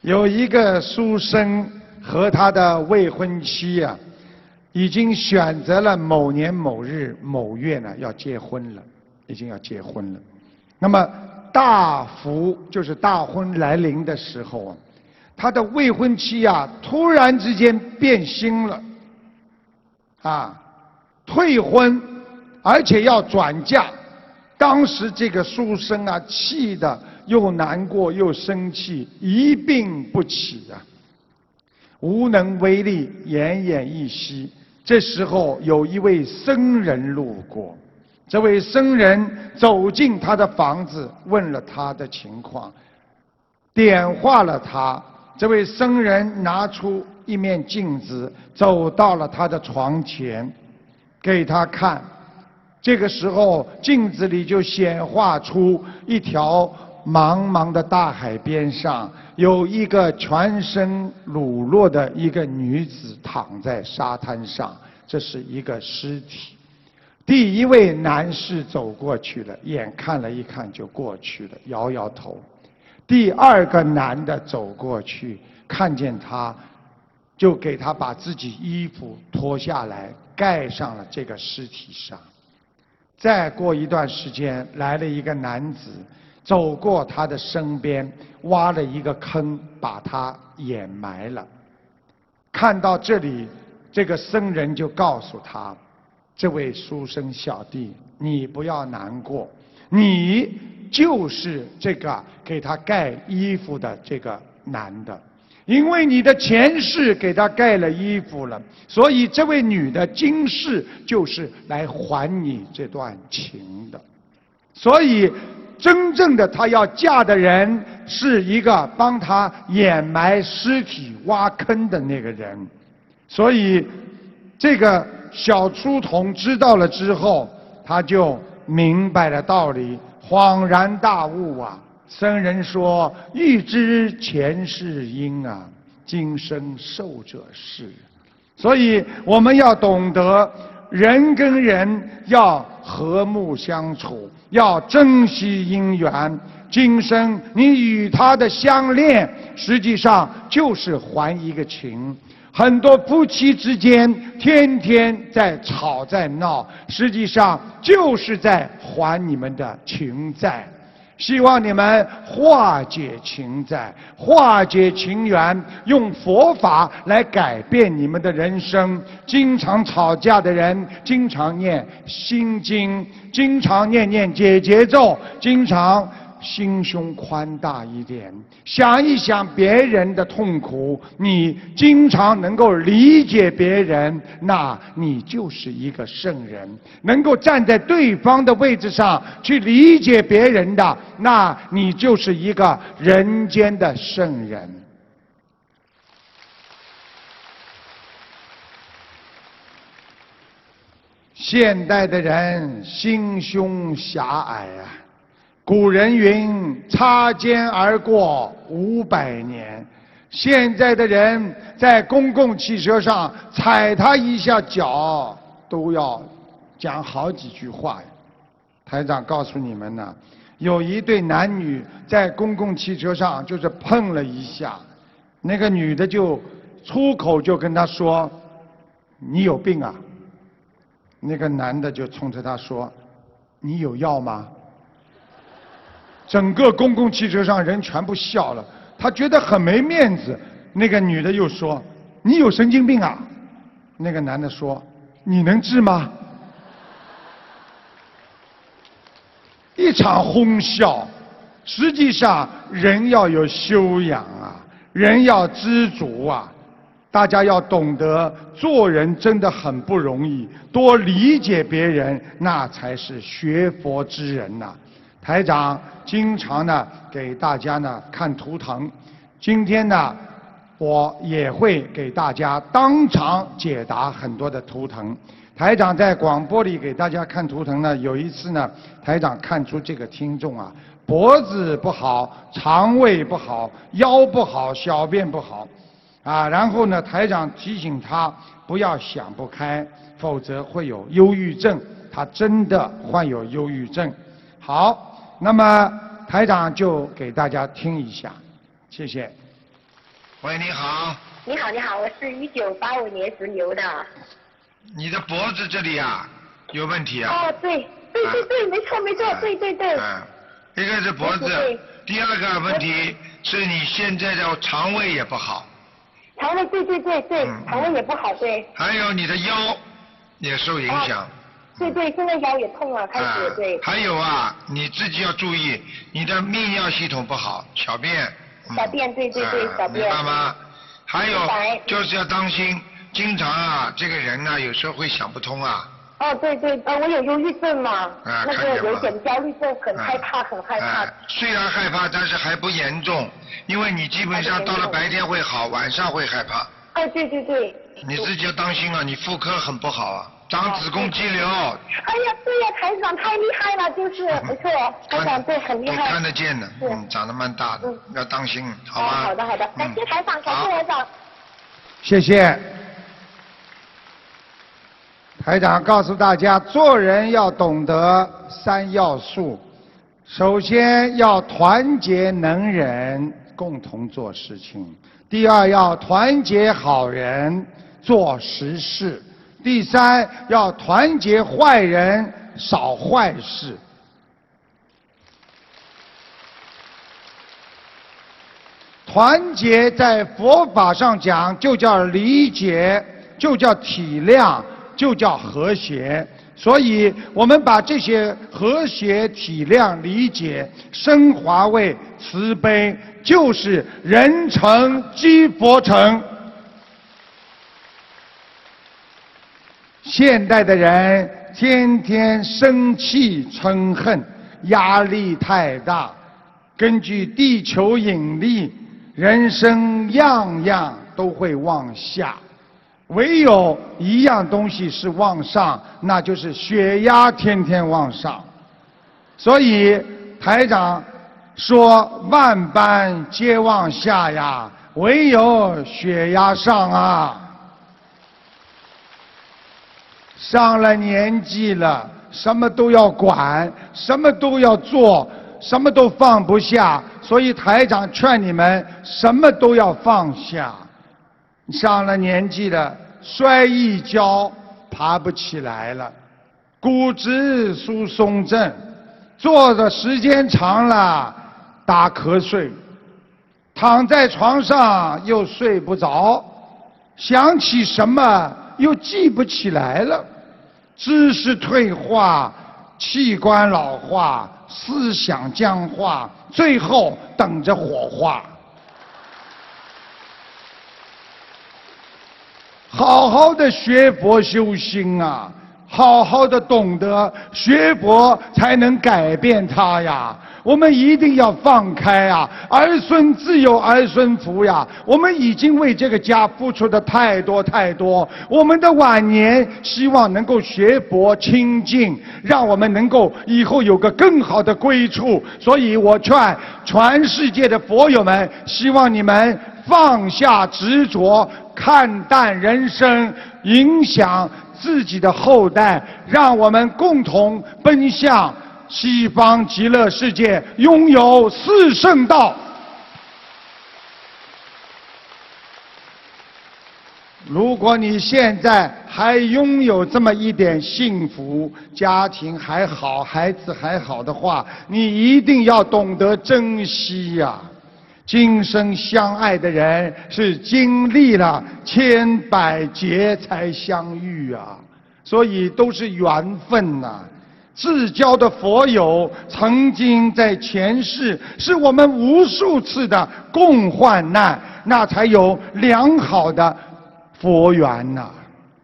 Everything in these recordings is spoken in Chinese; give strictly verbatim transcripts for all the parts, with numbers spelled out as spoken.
有一个书生和他的未婚妻啊，已经选择了某年某日某月呢要结婚了，已经要结婚了。那么大福就是大婚来临的时候啊，他的未婚妻啊突然之间变心了，啊，退婚，而且要转嫁。当时这个书生啊，气得又难过又生气，一病不起啊，无能为力，奄奄一息。这时候有一位僧人路过，这位僧人走进他的房子，问了他的情况，点化了他。这位僧人拿出一面镜子，走到了他的床前，给他看。这个时候，镜子里就显化出一条茫茫的大海边上，有一个全身裸露的一个女子躺在沙滩上，这是一个尸体。第一位男士走过去了，眼看了一看就过去了，摇摇头。第二个男的走过去，看见他，就给他把自己衣服脱下来，盖上了这个尸体上。再过一段时间，来了一个男子，走过他的身边，挖了一个坑，把他掩埋了。看到这里，这个僧人就告诉他：这位书生小弟，你不要难过，你就是这个给他盖衣服的这个男的。因为你的前世给他盖了衣服了，所以这位女的今世就是来还你这段情的。所以真正的她要嫁的人是一个帮她掩埋尸体挖坑的那个人。所以这个小书童知道了之后，他就明白了道理，恍然大悟啊。僧人说：欲知前世因啊，今生受者是。所以我们要懂得，人跟人要和睦相处，要珍惜因缘。今生你与他的相恋，实际上就是还一个情。很多夫妻之间天天在吵在闹，实际上就是在还你们的情债。希望你们化解情债，化解情缘，用佛法来改变你们的人生。经常吵架的人，经常念心经，经常念念解结咒，经常心胸宽大一点，想一想别人的痛苦，你经常能够理解别人，那你就是一个圣人。能够站在对方的位置上去理解别人的，那你就是一个人间的圣人。现代的人心胸狭隘啊，古人云：擦肩而过五百年。现在的人在公共汽车上踩他一下脚，都要讲好几句话。台长告诉你们呢，有一对男女在公共汽车上就是碰了一下，那个女的就出口就跟他说：你有病啊。那个男的就冲着他说：你有药吗？整个公共汽车上人全部笑了，他觉得很没面子。那个女的又说：你有神经病啊。那个男的说：你能治吗？一场哄笑。实际上人要有修养啊，人要知足啊。大家要懂得做人真的很不容易，多理解别人，那才是学佛之人呐、啊。台长经常呢给大家呢看图腾，今天呢我也会给大家当场解答很多的图腾。台长在广播里给大家看图腾呢，有一次呢，台长看出这个听众啊脖子不好，肠胃不好，腰不好，小便不好，啊，然后呢，台长提醒他不要想不开，否则会有忧郁症。他真的患有忧郁症。好。那么台长就给大家听一下，谢谢。 喂，你好。 你好，你好，我是一九八五年属牛的。 你的脖子这里啊有问题啊？ 哦，对，对对对，啊、没错没错，啊、对对对。 啊，一个是脖子，第二个问题是你现在的肠胃也不好。 肠胃对对对对，嗯、肠胃也不好，对。 还有你的腰也受影响。啊、 对对，现在腰也痛了，开始、啊、对。 还有啊，你自己要注意，你的泌尿系统不好，小便。 嗯、小便对对对，啊、小便。 明白吗？还有就是要当心。经常啊，这个人呢、啊，有时候会想不通啊。 哦，对对，呃，我有忧郁症嘛， 啊、 那个有点焦虑症，很害怕，啊、很害怕、 啊。虽然害怕，但是还不严重，因为你基本上到了白天会好，晚上会害怕。 哎，对对对。 你自己要当心啊，你妇科很不好啊，长子宫肌瘤。 哎呀，对呀，台长太厉害了，就是没错，台长对很厉害。 看得见的，嗯，长得蛮大的，嗯、要当心，好吧？ 好的好的，感谢台长，感谢台长。 谢谢。台长告诉大家，做人要懂得三要素。首先要团结能人，共同做事情；第二要团结好人，做实事；第三要团结坏人，少坏事。团结在佛法上讲，就叫理解，就叫体谅，就叫和谐。所以我们把这些和谐、体谅、理解升华为慈悲，就是人成即佛成。现代的人天天生气嗔恨，压力太大。根据地球引力，人生样样都会往下。唯有一样东西是往上，那就是血压天天往上。所以台长说万般皆往下呀，唯有血压上啊。上了年纪了，什么都要管，什么都要做，什么都放不下。所以台长劝你们，什么都要放下。上了年纪了，摔一跤爬不起来了，骨质疏松症，坐的时间长了打瞌睡，躺在床上又睡不着，想起什么又记不起来了，知识退化，器官老化，思想僵化，最后等着火化。好好的学佛修心啊，好好的懂得学佛才能改变他呀。我们一定要放开啊，儿孙自有儿孙福呀。我们已经为这个家付出的太多太多，我们的晚年希望能够学佛清净，让我们能够以后有个更好的归处。所以我劝全世界的佛友们，希望你们放下执着，看淡人生，影响自己的后代，让我们共同奔向西方极乐世界，拥有四圣道。如果你现在还拥有这么一点幸福，家庭还好，孩子还好的话，你一定要懂得珍惜呀、啊。今生相爱的人是经历了千百劫才相遇啊，所以都是缘分呐、啊。至交的佛友曾经在前世是我们无数次的共患难，那才有良好的佛缘呐、啊。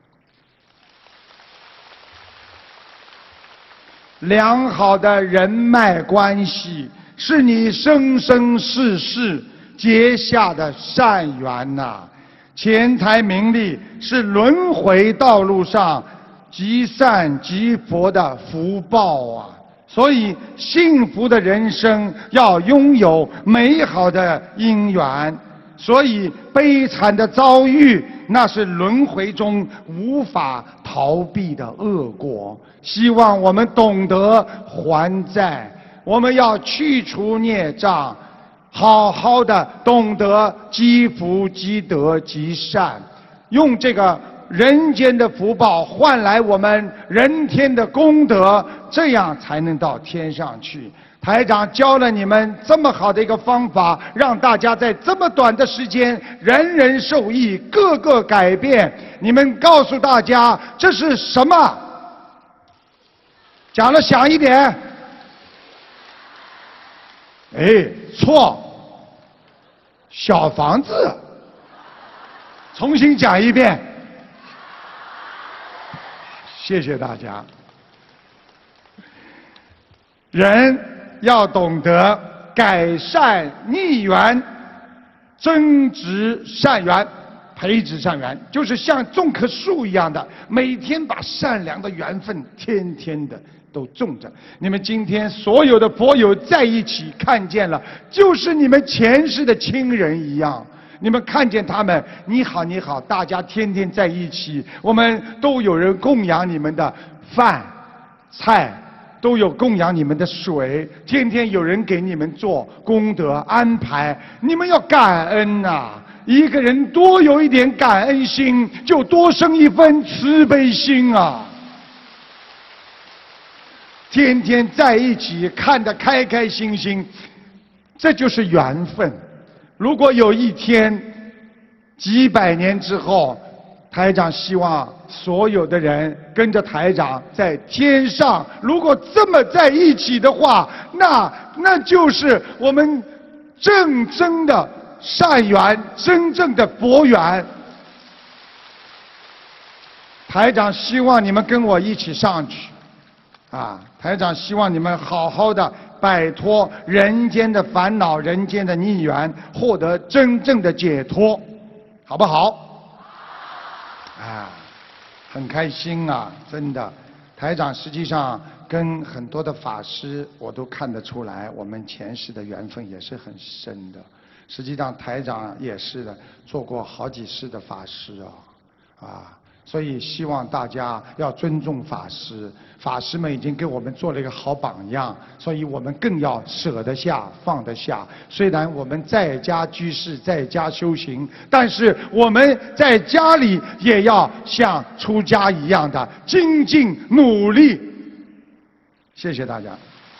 良好的人脉关系是你生生世世结下的善缘呐、啊。钱财名利是轮回道路上积善积佛的福报啊！所以幸福的人生要拥有美好的因缘，所以悲惨的遭遇那是轮回中无法逃避的恶果。希望我们懂得还债，我们要去除孽障， 好好的懂得积福积德积善，用这个人间的福报换来我们人天的功德，这样才能到天上去。台长教了你们这么好的一个方法，让大家在这么短的时间人人受益，个个改变。你们告诉大家这是什么？讲了响一点。哎，错，小房子。重新讲一遍。谢谢大家。人要懂得改善逆缘，增值善缘，培植善缘，就是像种棵树一样的，每天把善良的缘分天天的都种着。你们今天所有的佛友在一起看见了，就是你们前世的亲人一样。你们看见他们，你好你好，大家天天在一起，我们都有人供养你们的饭菜，都有供养你们的水，天天有人给你们做功德安排，你们要感恩呐、啊！一个人多有一点感恩心，就多生一分慈悲心啊！天天在一起看得开开心心，这就是缘分。如果有一天几百年之后，台长希望所有的人跟着台长在天上，如果这么在一起的话，那那就是我们正真的善缘，真正的佛缘。台长希望你们跟我一起上去啊！台长希望你们好好的摆脱人间的烦恼，人间的逆缘，获得真正的解脱，好不好？啊，很开心啊，真的。台长实际上跟很多的法师，我都看得出来，我们前世的缘分也是很深的。实际上台长也是的，做过好几世的法师啊，啊。所以希望大家要尊重法师，法师们已经给我们做了一个好榜样，所以我们更要舍得下放得下。虽然我们在家居士，在家修行，但是我们在家里也要像出家一样的精进努力。谢谢大家。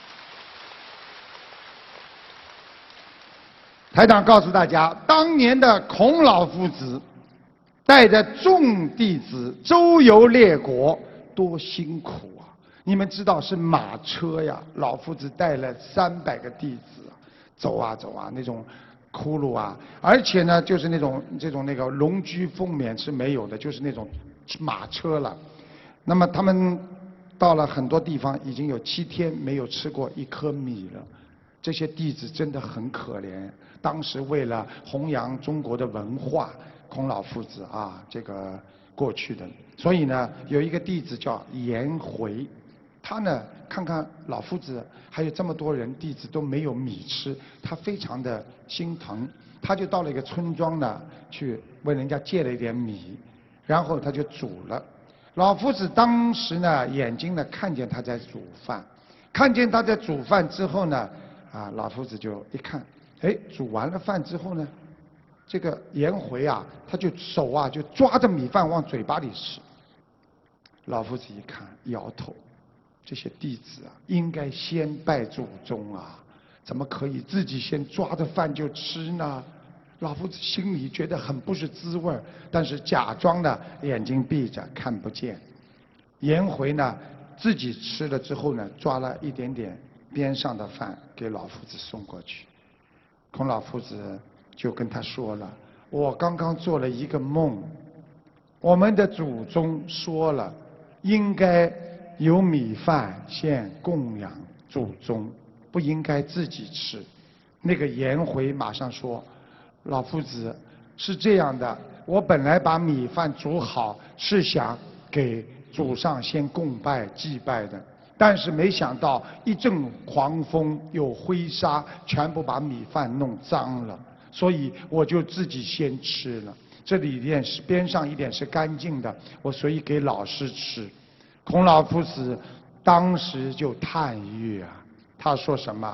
台长告诉大家，当年的孔老夫子带着众弟子周游列国，多辛苦啊！你们知道是马车呀，老夫子带了三百个弟子，走啊走啊，那种窟窿啊，而且呢，就是那种这种那个龙驹凤冕是没有的，就是那种马车了。那么他们到了很多地方，已经有七天没有吃过一颗米了。这些弟子真的很可怜。当时为了弘扬中国的文化，孔老夫子啊，这个过去的，所以呢，有一个弟子叫颜回，他呢看看老夫子还有这么多人弟子都没有米吃，他非常的心疼，他就到了一个村庄呢，去问人家借了一点米，然后他就煮了。老夫子当时呢，眼睛呢看见他在煮饭，看见他在煮饭之后呢，啊，老夫子就一看，哎，煮完了饭之后呢，这个颜回啊，他就手啊就抓着米饭往嘴巴里吃。老夫子一看，摇头，这些弟子啊，应该先拜祖宗啊，怎么可以自己先抓着饭就吃呢？老夫子心里觉得很不是滋味，但是假装呢眼睛闭着看不见。颜回呢自己吃了之后呢，抓了一点点边上的饭给老夫子送过去。孔老夫子就跟他说了，我刚刚做了一个梦，我们的祖宗说了，应该有米饭先供养祖宗，不应该自己吃。那个颜回马上说，老夫子是这样的，我本来把米饭煮好是想给祖上先供拜祭拜的，但是没想到一阵狂风有灰沙，全部把米饭弄脏了，所以我就自己先吃了。这里边是边上一点是干净的，我所以给老师吃。孔老夫子当时就叹誉啊，他说什么？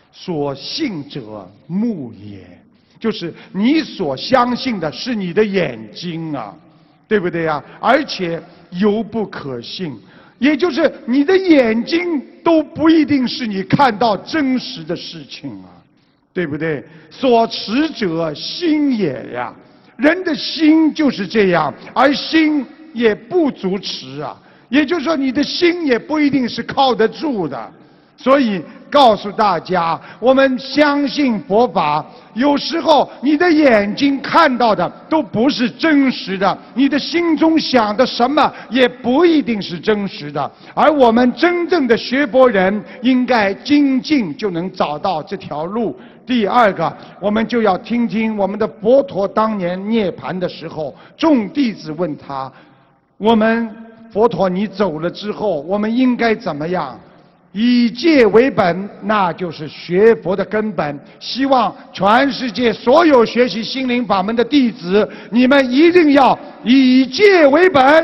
所信者目也，就是你所相信的是你的眼睛啊，对不对呀？而且犹不可信，也就是你的眼睛都不一定是你看到真实的事情啊，对不对？所持者心也呀，人的心就是这样，而心也不足持啊，也就是说你的心也不一定是靠得住的。所以告诉大家，我们相信佛法，有时候你的眼睛看到的都不是真实的，你的心中想的什么也不一定是真实的。而我们真正的学佛人，应该精进就能找到这条路。第二个，我们就要听听我们的佛陀当年涅槃的时候，众弟子问他：我们佛陀你走了之后，我们应该怎么样？以戒为本，那就是学佛的根本。希望全世界所有学习心灵法门的弟子，你们一定要以戒为本。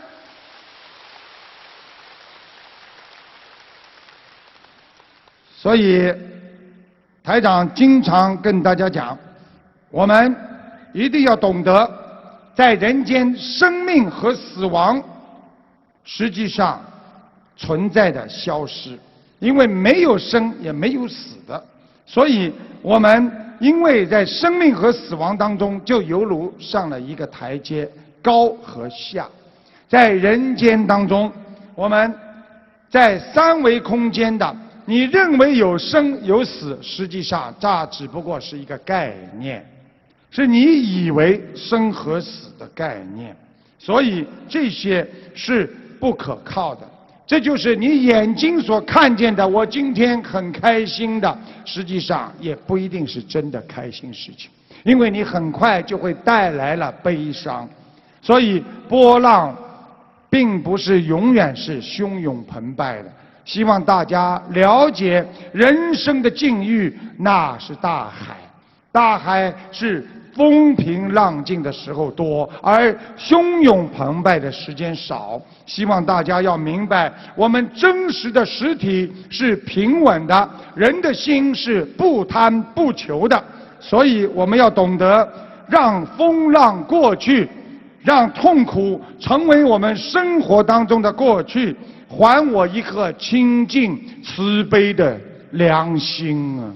所以台长经常跟大家讲，我们一定要懂得，在人间生命和死亡实际上存在的消失，因为没有生也没有死的，所以我们因为在生命和死亡当中，就犹如上了一个台阶，高和下。在人间当中，我们在三维空间的，你认为有生有死，实际上这只不过是一个概念，是你以为生和死的概念，所以这些是不可靠的。这就是你眼睛所看见的，我今天很开心的，实际上也不一定是真的开心事情，因为你很快就会带来了悲伤。所以波浪并不是永远是汹涌澎湃的，希望大家了解人生的境遇，那是大海，大海是风平浪静的时候多，而汹涌澎湃的时间少。希望大家要明白，我们真实的实体是平稳的，人的心是不贪不求的。所以我们要懂得让风浪过去，让痛苦成为我们生活当中的过去，还我一颗清净慈悲的良心啊！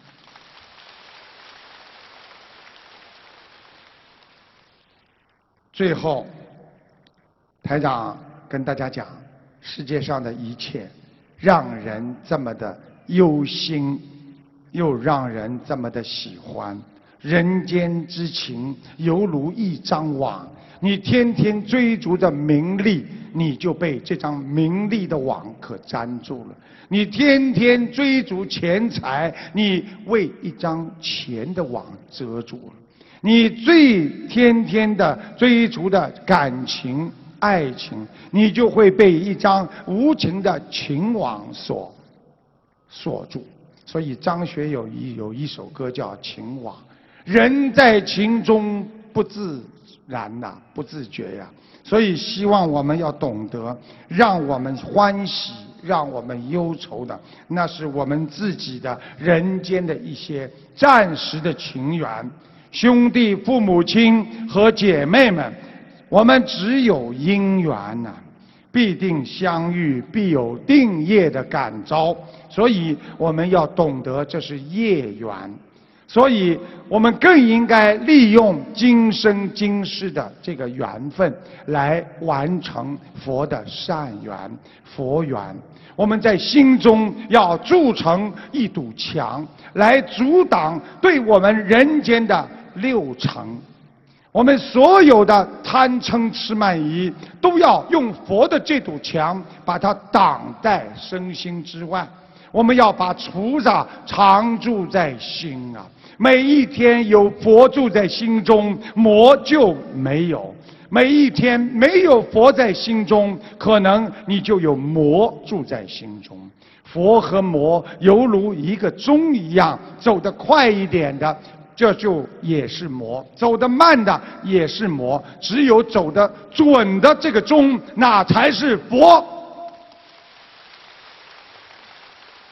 最后，台长跟大家讲，世界上的一切让人这么的忧心，又让人这么的喜欢。人间之情犹如一张网，你天天追逐着名利，你就被这张名利的网可粘住了；你天天追逐钱财，你为一张钱的网遮住了。你最天天的追逐的感情、爱情，你就会被一张无情的情网所锁住。所以张学友一有一首歌叫《情网》，人在情中不自然呐、啊，不自觉呀、啊。所以希望我们要懂得，让我们欢喜，让我们忧愁的，那是我们自己的人间的一些暂时的情缘。兄弟、父母亲和姐妹们，我们只有因缘呐、啊，必定相遇，必有定业的感召。所以我们要懂得这是业缘，所以我们更应该利用今生今世的这个缘分来完成佛的善缘、佛缘。我们在心中要筑成一堵墙，来阻挡对我们人间的六尘。我们所有的贪嗔痴慢疑，都要用佛的这堵墙把它挡在身心之外。我们要把菩萨常住在心啊！每一天有佛住在心中，魔就没有；每一天没有佛在心中，可能你就有魔住在心中。佛和魔犹如一个钟一样，走得快一点的，这就也是魔；走得慢的也是魔。只有走得准的这个钟，那才是佛。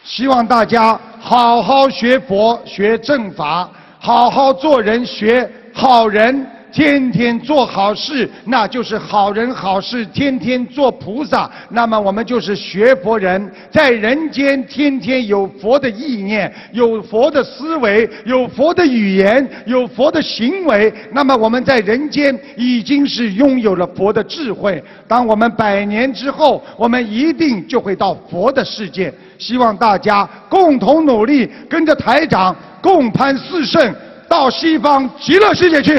希望大家好好学佛、学正法，好好做人，学好人。天天做好事，那就是好人好事；天天做菩萨，那么我们就是学佛人，在人间天天有佛的意念，有佛的思维，有佛的语言，有佛的行为，那么我们在人间已经是拥有了佛的智慧。当我们百年之后，我们一定就会到佛的世界。希望大家共同努力，跟着台长共攀四圣，到西方极乐世界去。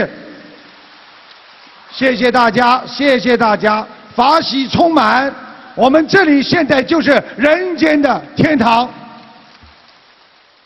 谢谢大家，谢谢大家，法喜充满。我们这里现在就是人间的天堂。